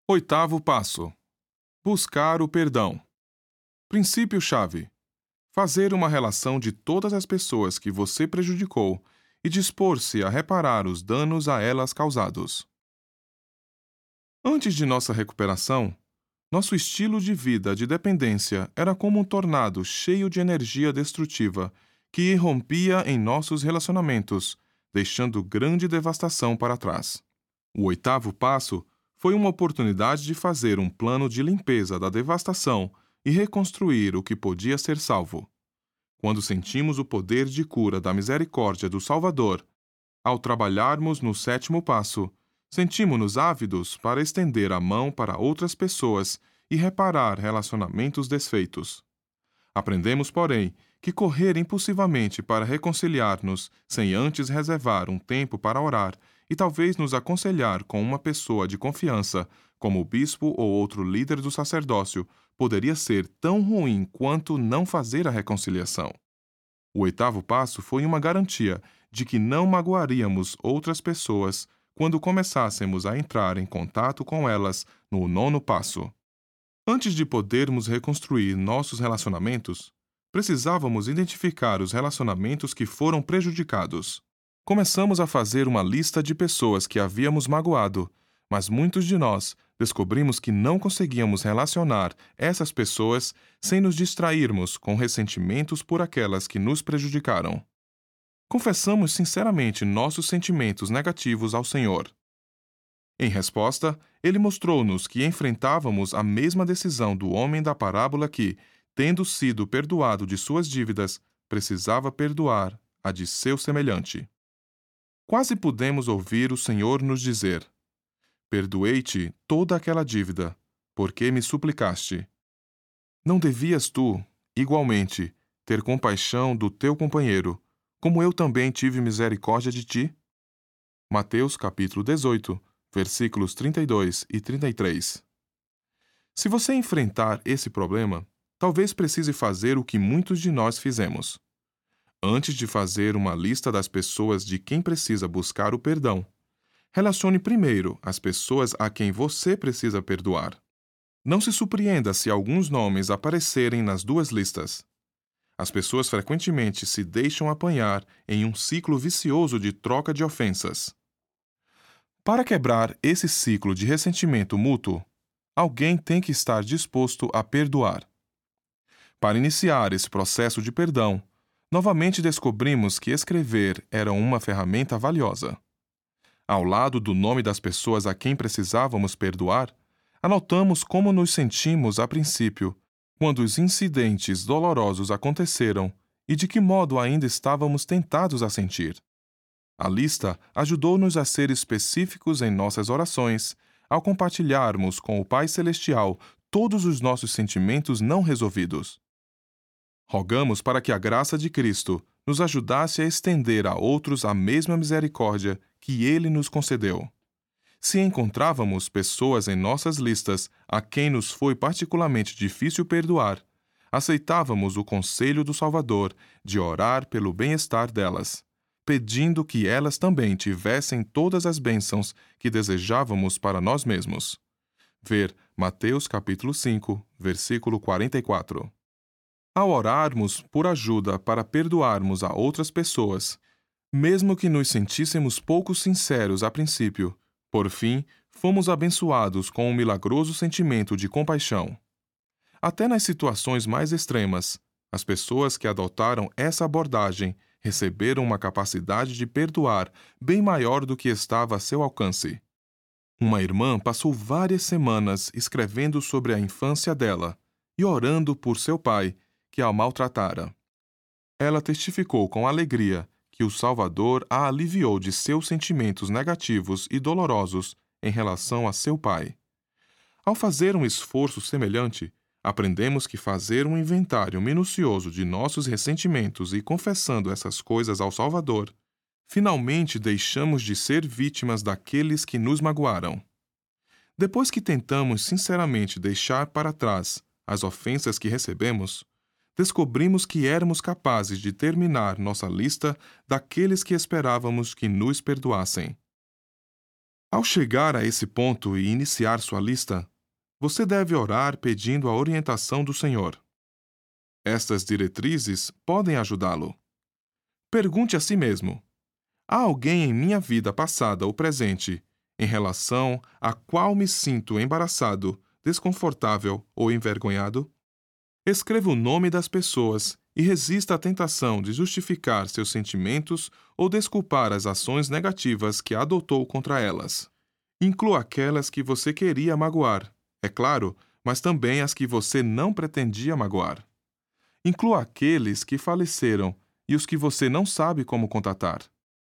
Oitavo passo: buscar o perdão. Princípio-chave: fazer uma relação de todas as pessoas que você prejudicou e dispor-se a reparar os danos a elas causados. Antes de nossa recuperação, nosso estilo de vida de dependência era como um tornado cheio de energia destrutiva que irrompia em nossos relacionamentos, deixando grande devastação para trás. O oitavo passo foi uma oportunidade de fazer um plano de limpeza da devastação e reconstruir o que podia ser salvo. Quando sentimos o poder de cura da misericórdia do Salvador, ao trabalharmos no sétimo passo, sentimos-nos ávidos para estender a mão para outras pessoas e reparar relacionamentos desfeitos. Aprendemos, porém, que correr impulsivamente para reconciliar-nos sem antes reservar um tempo para orar e talvez nos aconselhar com uma pessoa de confiança, como o bispo ou outro líder do sacerdócio, poderia ser tão ruim quanto não fazer a reconciliação. O oitavo passo foi uma garantia de que não magoaríamos outras pessoas quando começássemos a entrar em contato com elas no nono passo. Antes de podermos reconstruir nossos relacionamentos, precisávamos identificar os relacionamentos que foram prejudicados. Começamos a fazer uma lista de pessoas que havíamos magoado, mas muitos de nós descobrimos que não conseguíamos relacionar essas pessoas sem nos distrairmos com ressentimentos por aquelas que nos prejudicaram. Confessamos sinceramente nossos sentimentos negativos ao Senhor. Em resposta, ele mostrou-nos que enfrentávamos a mesma decisão do homem da parábola que, tendo sido perdoado de suas dívidas, precisava perdoar a de seu semelhante. Quase pudemos ouvir o Senhor nos dizer: perdoei-te toda aquela dívida, porque me suplicaste. Não devias tu, igualmente, ter compaixão do teu companheiro, como eu também tive misericórdia de ti? Mateus capítulo 18, versículos 32 e 33. Se você enfrentar esse problema, talvez precise fazer o que muitos de nós fizemos. Antes de fazer uma lista das pessoas de quem precisa buscar o perdão, relacione primeiro as pessoas a quem você precisa perdoar. Não se surpreenda se alguns nomes aparecerem nas duas listas. As pessoas frequentemente se deixam apanhar em um ciclo vicioso de troca de ofensas. Para quebrar esse ciclo de ressentimento mútuo, alguém tem que estar disposto a perdoar. Para iniciar esse processo de perdão, novamente descobrimos que escrever era uma ferramenta valiosa. Ao lado do nome das pessoas a quem precisávamos perdoar, anotamos como nos sentimos a princípio, quando os incidentes dolorosos aconteceram e de que modo ainda estávamos tentados a sentir. A lista ajudou-nos a ser específicos em nossas orações, ao compartilharmos com o Pai Celestial todos os nossos sentimentos não resolvidos. Rogamos para que a graça de Cristo nos ajudasse a estender a outros a mesma misericórdia que Ele nos concedeu. Se encontrávamos pessoas em nossas listas a quem nos foi particularmente difícil perdoar, aceitávamos o conselho do Salvador de orar pelo bem-estar delas, pedindo que elas também tivessem todas as bênçãos que desejávamos para nós mesmos. Ver Mateus capítulo 5, versículo 44. Ao orarmos por ajuda para perdoarmos a outras pessoas, mesmo que nos sentíssemos pouco sinceros a princípio, por fim, fomos abençoados com um milagroso sentimento de compaixão. Até nas situações mais extremas, as pessoas que adotaram essa abordagem receberam uma capacidade de perdoar bem maior do que estava a seu alcance. Uma irmã passou várias semanas escrevendo sobre a infância dela e orando por seu pai, que a maltratara. Ela testificou com alegria que o Salvador a aliviou de seus sentimentos negativos e dolorosos em relação a seu pai. Ao fazer um esforço semelhante, aprendemos que fazer um inventário minucioso de nossos ressentimentos e confessando essas coisas ao Salvador, finalmente deixamos de ser vítimas daqueles que nos magoaram. Depois que tentamos sinceramente deixar para trás as ofensas que recebemos, descobrimos que éramos capazes de terminar nossa lista daqueles que esperávamos que nos perdoassem. Ao chegar a esse ponto e iniciar sua lista, você deve orar pedindo a orientação do Senhor. Estas diretrizes podem ajudá-lo. Pergunte a si mesmo: há alguém em minha vida passada ou presente, em relação a qual me sinto embaraçado, desconfortável ou envergonhado? Escreva o nome das pessoas e resista à tentação de justificar seus sentimentos ou desculpar as ações negativas que adotou contra elas. Inclua aquelas que você queria magoar, é claro, mas também as que você não pretendia magoar. Inclua aqueles que faleceram e os que você não sabe como contatar.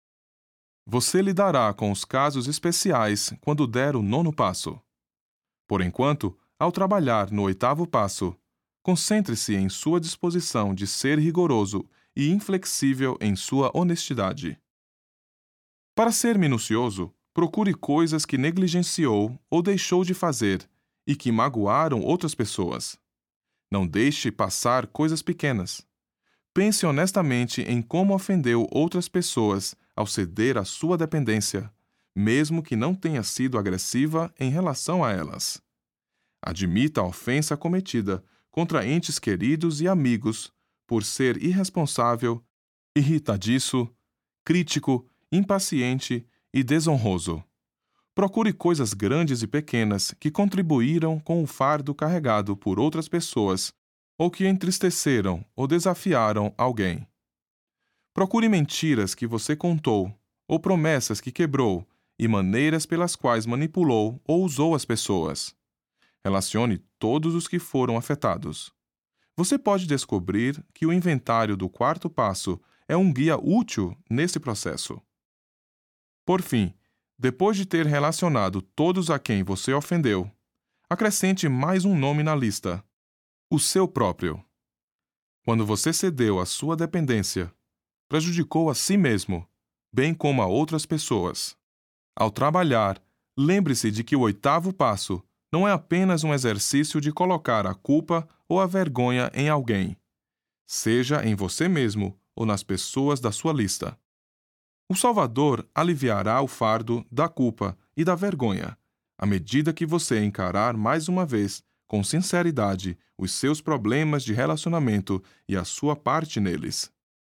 Você lidará com os casos especiais quando der o 9º passo. Por enquanto, ao trabalhar no 8º passo, concentre-se em sua disposição de ser rigoroso e inflexível em sua honestidade. Para ser minucioso, procure coisas que negligenciou ou deixou de fazer e que magoaram outras pessoas. Não deixe passar coisas pequenas. Pense honestamente em como ofendeu outras pessoas ao ceder à sua dependência, mesmo que não tenha sido agressiva em relação a elas. Admita a ofensa cometida contra entes queridos e amigos por ser irresponsável, irritadiço, crítico, impaciente e desonroso. Procure coisas grandes e pequenas que contribuíram com o fardo carregado por outras pessoas ou que entristeceram ou desafiaram alguém. Procure mentiras que você contou, ou promessas que quebrou, e maneiras pelas quais manipulou ou usou as pessoas. Relacione todos os que foram afetados. Você pode descobrir que o inventário do 4º passo é um guia útil nesse processo. Por fim, depois de ter relacionado todos a quem você ofendeu, acrescente mais um nome na lista: o seu próprio. Quando você cedeu à sua dependência, prejudicou a si mesmo, bem como a outras pessoas. Ao trabalhar, lembre-se de que o 8º passo não é apenas um exercício de colocar a culpa ou a vergonha em alguém, seja em você mesmo ou nas pessoas da sua lista. O Salvador aliviará o fardo da culpa e da vergonha, à medida que você encarar mais uma vez, com sinceridade, os seus problemas de relacionamento e a sua parte neles.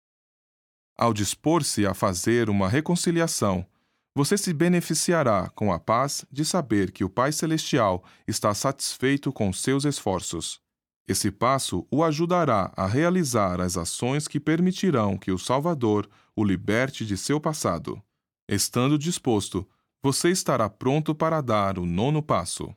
Ao dispor-se a fazer uma reconciliação, você se beneficiará com a paz de saber que o Pai Celestial está satisfeito com seus esforços. Esse passo o ajudará a realizar as ações que permitirão que o Salvador o liberte de seu passado. Estando disposto, você estará pronto para dar o 9º passo.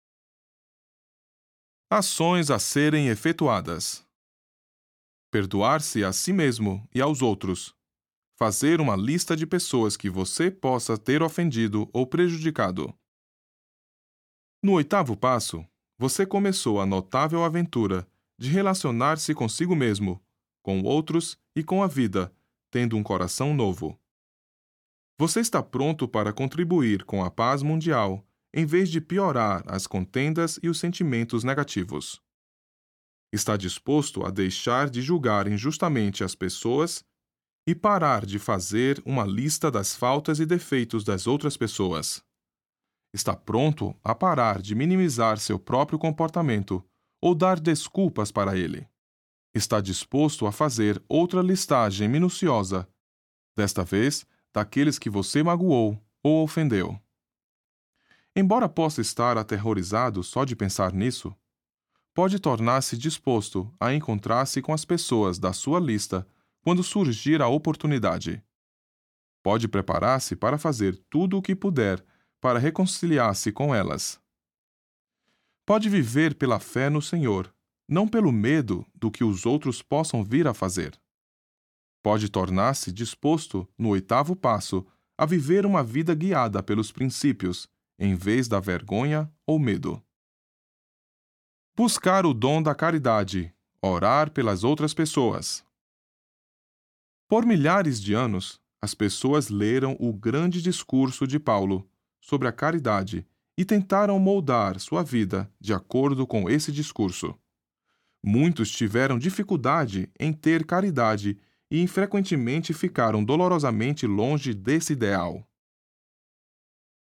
Ações a serem efetuadas: perdoar-se a si mesmo e aos outros. Fazer uma lista de pessoas que você possa ter ofendido ou prejudicado. No 8º passo, você começou a notável aventura de relacionar-se consigo mesmo, com outros e com a vida, tendo um coração novo. Você está pronto para contribuir com a paz mundial, em vez de piorar as contendas e os sentimentos negativos. Está disposto a deixar de julgar injustamente as pessoas e parar de fazer uma lista das faltas e defeitos das outras pessoas. Está pronto a parar de minimizar seu próprio comportamento ou dar desculpas para ele. Está disposto a fazer outra listagem minuciosa, desta vez daqueles que você magoou ou ofendeu. Embora possa estar aterrorizado só de pensar nisso, pode tornar-se disposto a encontrar-se com as pessoas da sua lista quando surgir a oportunidade. Pode preparar-se para fazer tudo o que puder para reconciliar-se com elas. Pode viver pela fé no Senhor, não pelo medo do que os outros possam vir a fazer. Pode tornar-se disposto, no 8º passo, a viver uma vida guiada pelos princípios, em vez da vergonha ou medo. Buscar o dom da caridade, orar pelas outras pessoas. Por milhares de anos, as pessoas leram o grande discurso de Paulo sobre a caridade e tentaram moldar sua vida de acordo com esse discurso. Muitos tiveram dificuldade em ter caridade e frequentemente ficaram dolorosamente longe desse ideal.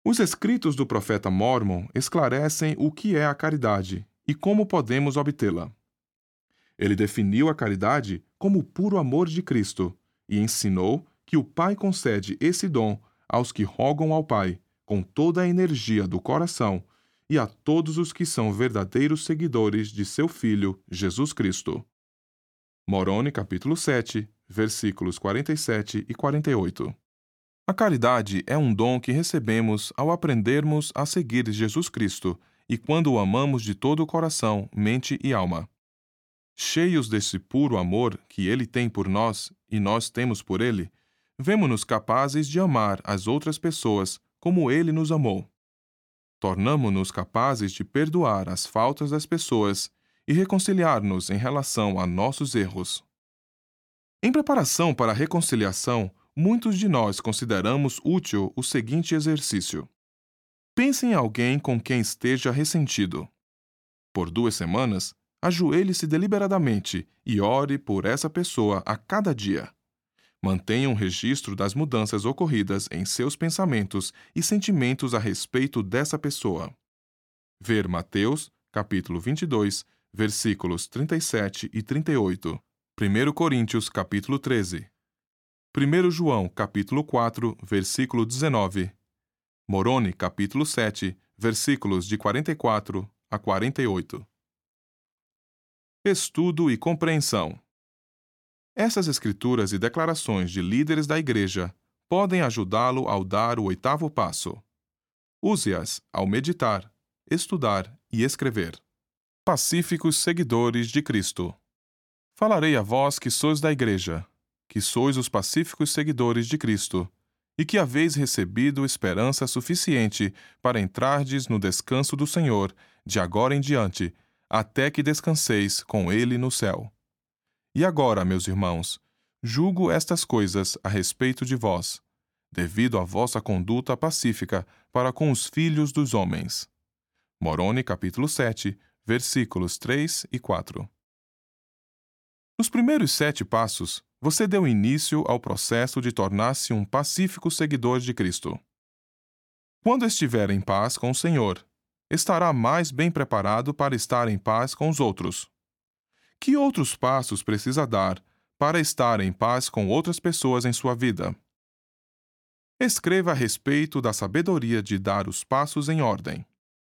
Os escritos do profeta Mórmon esclarecem o que é a caridade e como podemos obtê-la. Ele definiu a caridade como o puro amor de Cristo e ensinou que o Pai concede esse dom aos que rogam ao Pai com toda a energia do coração e a todos os que são verdadeiros seguidores de seu Filho, Jesus Cristo. Moroni, capítulo 7, versículos 47 e 48. A caridade é um dom que recebemos ao aprendermos a seguir Jesus Cristo e quando o amamos de todo o coração, mente e alma. Cheios desse puro amor que Ele tem por nós e nós temos por Ele, vemo-nos capazes de amar as outras pessoas como Ele nos amou. Tornamo-nos capazes de perdoar as faltas das pessoas e reconciliar-nos em relação a nossos erros. Em preparação para a reconciliação, muitos de nós consideramos útil o seguinte exercício. Pense em alguém com quem esteja ressentido. Por 2 semanas, ajoelhe-se deliberadamente e ore por essa pessoa a cada dia. Mantenha um registro das mudanças ocorridas em seus pensamentos e sentimentos a respeito dessa pessoa. Ver Mateus, capítulo 22, versículos 37 e 38. 1 Coríntios, capítulo 13. 1 João, capítulo 4, versículo 19. Moroni, capítulo 7, versículos de 44 a 48. Estudo e compreensão. Essas escrituras e declarações de líderes da Igreja podem ajudá-lo ao dar o 8º passo. Use-as ao meditar, estudar e escrever. Pacíficos seguidores de Cristo. Falarei a vós que sois da Igreja, que sois os pacíficos seguidores de Cristo, e que haveis recebido esperança suficiente para entrardes no descanso do Senhor, de agora em diante, até que descanseis com Ele no céu. E agora, meus irmãos, julgo estas coisas a respeito de vós, devido à vossa conduta pacífica para com os filhos dos homens. Moroni, capítulo 7, versículos 3 e 4. Nos primeiros 7 passos, você deu início ao processo de tornar-se um pacífico seguidor de Cristo. Quando estiver em paz com o Senhor, estará mais bem preparado para estar em paz com os outros. Que outros passos precisa dar para estar em paz com outras pessoas em sua vida? Escreva a respeito da sabedoria de dar os passos em ordem.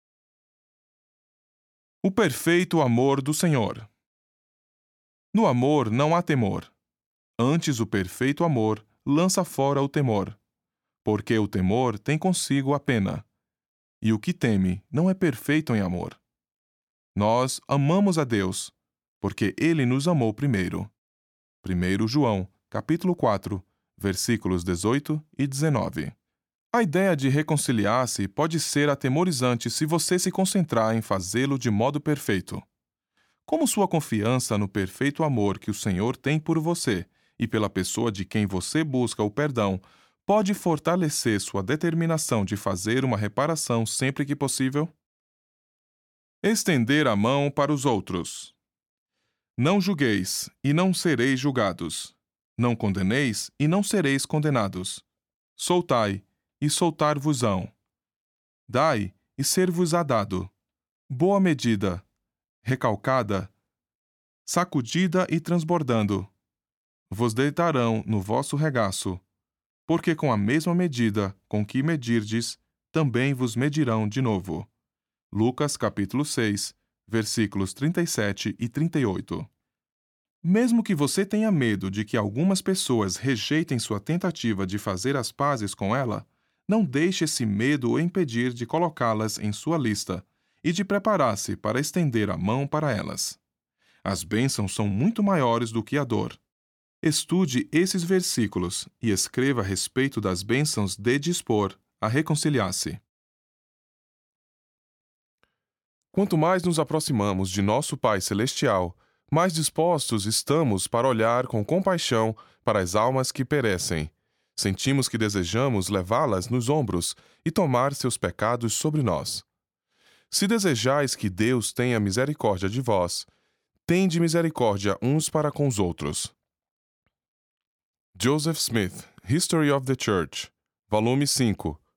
O perfeito amor do Senhor. No amor não há temor. Antes, o perfeito amor lança fora o temor, porque o temor tem consigo a pena, e o que teme não é perfeito em amor. Nós amamos a Deus, porque Ele nos amou primeiro. 1 João, capítulo 4, versículos 18 e 19. A ideia de reconciliar-se pode ser atemorizante se você se concentrar em fazê-lo de modo perfeito. Como sua confiança no perfeito amor que o Senhor tem por você e pela pessoa de quem você busca o perdão pode fortalecer sua determinação de fazer uma reparação sempre que possível? Estender a mão para os outros. Não julgueis, e não sereis julgados. Não condeneis, e não sereis condenados. Soltai, e soltar-vos-ão. Dai, e ser-vos-á dado. Boa medida, recalcada, sacudida e transbordando, vos deitarão no vosso regaço, porque com a mesma medida com que medirdes, também vos medirão de novo. Lucas capítulo 6, versículos 37 e 38. Mesmo que você tenha medo de que algumas pessoas rejeitem sua tentativa de fazer as pazes com ela, não deixe esse medo o impedir de colocá-las em sua lista e de preparar-se para estender a mão para elas. As bênçãos são muito maiores do que a dor. Estude esses versículos e escreva a respeito das bênçãos de dispor a reconciliar-se. Quanto mais nos aproximamos de nosso Pai Celestial, mais dispostos estamos para olhar com compaixão para as almas que perecem. Sentimos que desejamos levá-las nos ombros e tomar seus pecados sobre nós. Se desejais que Deus tenha misericórdia de vós, tende misericórdia uns para com os outros. Joseph Smith, History of the Church, volume 5,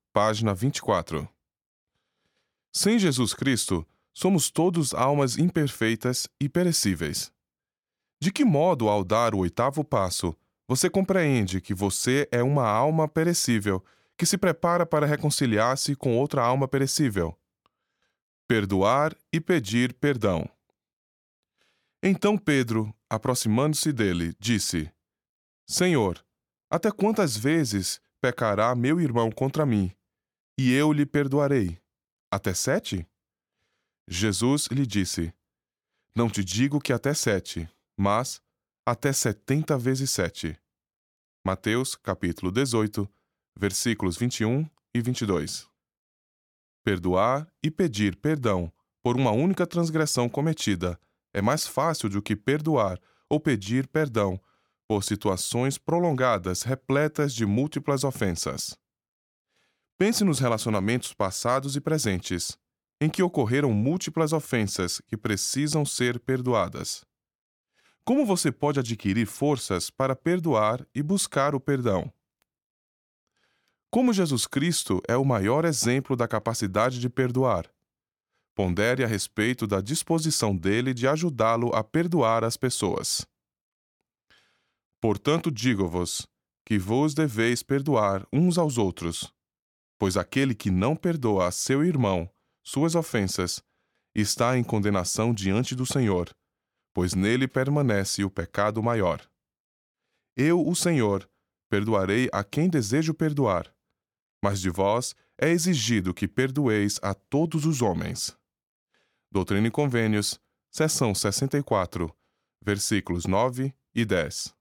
página 24. Sem Jesus Cristo, somos todos almas imperfeitas e perecíveis. De que modo, ao dar o oitavo passo, você compreende que você é uma alma perecível que se prepara para reconciliar-se com outra alma perecível? Perdoar e pedir perdão. Então Pedro, aproximando-se dele, disse: Senhor, até quantas vezes pecará meu irmão contra mim, e eu lhe perdoarei? Até 7? Jesus lhe disse: Não te digo que até 7, mas até 70 vezes 7. Mateus, capítulo 18, versículos 21 e 22. Perdoar e pedir perdão por uma única transgressão cometida é mais fácil do que perdoar ou pedir perdão por situações prolongadas repletas de múltiplas ofensas. Pense nos relacionamentos passados e presentes, em que ocorreram múltiplas ofensas que precisam ser perdoadas. Como você pode adquirir forças para perdoar e buscar o perdão? Como Jesus Cristo é o maior exemplo da capacidade de perdoar, pondere a respeito da disposição dele de ajudá-lo a perdoar as pessoas. Portanto, digo-vos que vos deveis perdoar uns aos outros, pois aquele que não perdoa a seu irmão suas ofensas está em condenação diante do Senhor, pois nele permanece o pecado maior. Eu, o Senhor, perdoarei a quem desejo perdoar, mas de vós é exigido que perdoeis a todos os homens. Doutrina e Convênios, seção 64, versículos 9 e 10.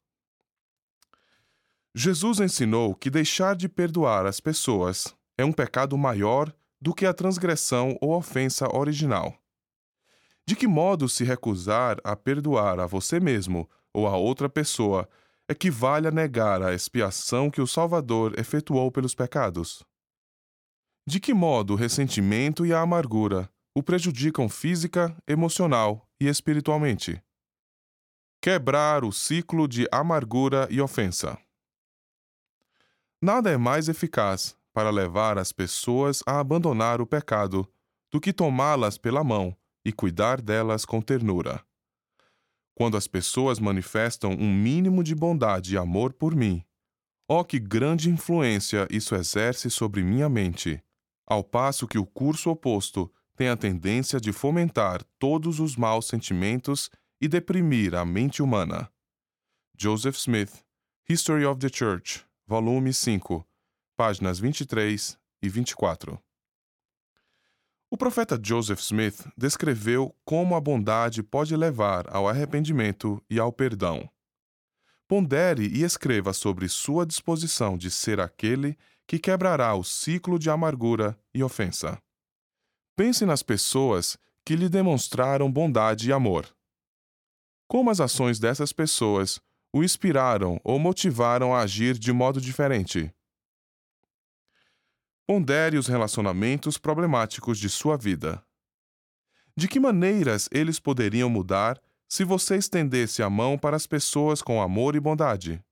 Jesus ensinou que deixar de perdoar as pessoas é um pecado maior do que a transgressão ou ofensa original. De que modo se recusar a perdoar a você mesmo ou a outra pessoa equivale a negar a expiação que o Salvador efetuou pelos pecados? De que modo o ressentimento e a amargura o prejudicam física, emocional e espiritualmente? Quebrar o ciclo de amargura e ofensa. Nada é mais eficaz para levar as pessoas a abandonar o pecado do que tomá-las pela mão e cuidar delas com ternura. Quando as pessoas manifestam um mínimo de bondade e amor por mim, ó que grande influência isso exerce sobre minha mente, ao passo que o curso oposto tem a tendência de fomentar todos os maus sentimentos e deprimir a mente humana. Joseph Smith, History of the Church, volume 5, páginas 23 e 24. O profeta Joseph Smith descreveu como a bondade pode levar ao arrependimento e ao perdão. Pondere e escreva sobre sua disposição de ser aquele que quebrará o ciclo de amargura e ofensa. Pense nas pessoas que lhe demonstraram bondade e amor. Como as ações dessas pessoas o inspiraram ou motivaram a agir de modo diferente? Pondere os relacionamentos problemáticos de sua vida. De que maneiras eles poderiam mudar se você estendesse a mão para as pessoas com amor e bondade?